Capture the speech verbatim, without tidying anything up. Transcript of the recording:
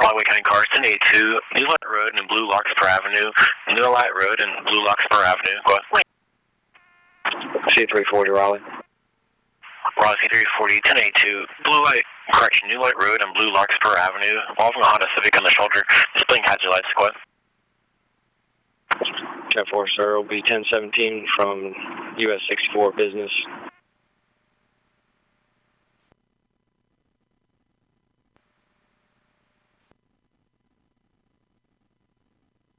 Broadway County cars ten eighty-two, New Light Road and Blue Larkspur Avenue, New Light Road and Blue Larkspur Avenue. Go ahead. C three forty Raleigh. Raleigh C three forty, ten eighty-two, Blue Light, correction, New Light Road and Blue Larkspur Avenue, involving a Honda Civic on the shoulder, displaying hazard lights. Go ahead. ten four, sir, will be ten seventeen from U S sixty-four Business,